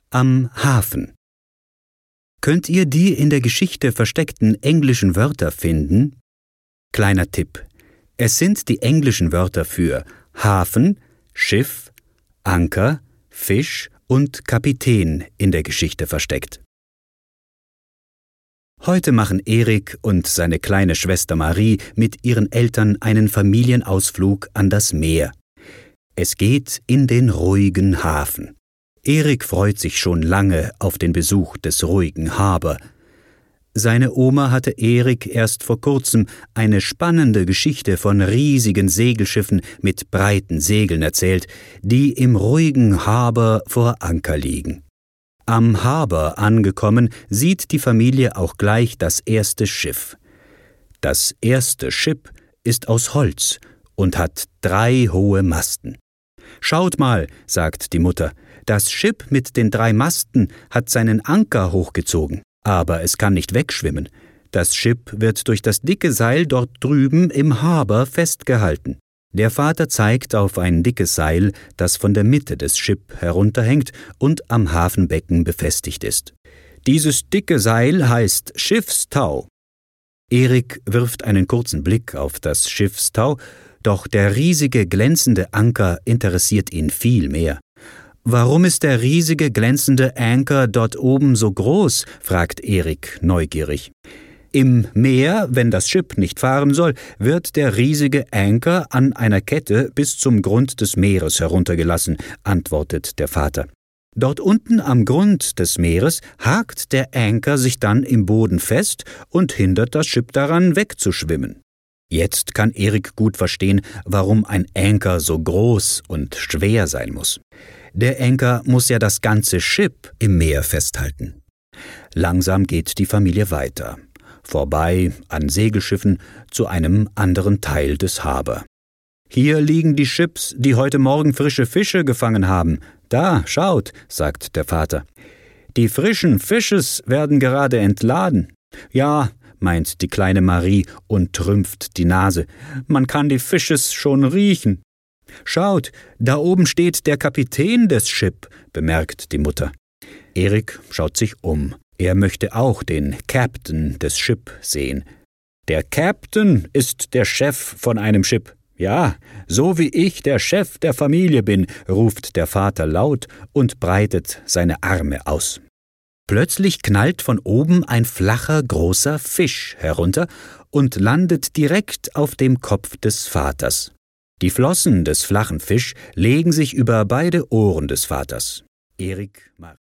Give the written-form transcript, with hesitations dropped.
Am Hafen. Könnt ihr die in der Geschichte versteckten englischen Wörter finden? Kleiner Tipp: Es sind die englischen Wörter für Hafen, Schiff, Anker, Fisch und Kapitän in der Geschichte versteckt. Heute machen Erik und seine kleine Schwester Marie mit ihren Eltern einen Familienausflug an das Meer. Es geht in den ruhigen Hafen. Erik freut sich schon lange auf den Besuch des ruhigen Harbour. Seine Oma hatte Erik erst vor kurzem eine spannende Geschichte von riesigen Segelschiffen mit breiten Segeln erzählt, die im ruhigen Harbour vor Anker liegen. Am Harbour angekommen, sieht die Familie auch gleich das erste Schiff. Das erste Schiff ist aus Holz und hat 3 hohe Masten. »Schaut mal«, sagt die Mutter, »das Schiff mit den 3 Masten hat seinen Anker hochgezogen, aber es kann nicht wegschwimmen. Das Schiff wird durch das dicke Seil dort drüben im Harbour festgehalten.« Der Vater zeigt auf ein dickes Seil, das von der Mitte des Schiffs herunterhängt und am Hafenbecken befestigt ist. Dieses dicke Seil heißt Schiffstau. Erik wirft einen kurzen Blick auf das Schiffstau, doch der riesige glänzende Anker interessiert ihn viel mehr. »Warum ist der riesige glänzende Anker dort oben so groß?« fragt Erik neugierig. »Im Meer, wenn das Schiff nicht fahren soll, wird der riesige Anker an einer Kette bis zum Grund des Meeres heruntergelassen«, antwortet der Vater. »Dort unten am Grund des Meeres hakt der Anker sich dann im Boden fest und hindert das Schiff daran, wegzuschwimmen.« Jetzt kann Erik gut verstehen, warum ein Anker so groß und schwer sein muss. Der Anker muss ja das ganze Schiff im Meer festhalten. Langsam geht die Familie weiter. Vorbei an Segelschiffen zu einem anderen Teil des Harbour. »Hier liegen die Chips, die heute Morgen frische Fische gefangen haben. Da, schaut«, sagt der Vater. »Die frischen Fisches werden gerade entladen.« »Ja«, meint die kleine Marie und rümpft die Nase, »man kann die Fisches schon riechen.« »Schaut, da oben steht der Kapitän des Schiffs«, bemerkt die Mutter. Erik schaut sich um. Er möchte auch den Captain des Schiffs sehen. »Der Captain ist der Chef von einem Schiff. Ja, so wie ich der Chef der Familie bin«, ruft der Vater laut und breitet seine Arme aus. Plötzlich knallt von oben ein flacher, großer Fisch herunter und landet direkt auf dem Kopf des Vaters. Die Flossen des flachen Fisch legen sich über beide Ohren des Vaters. Erik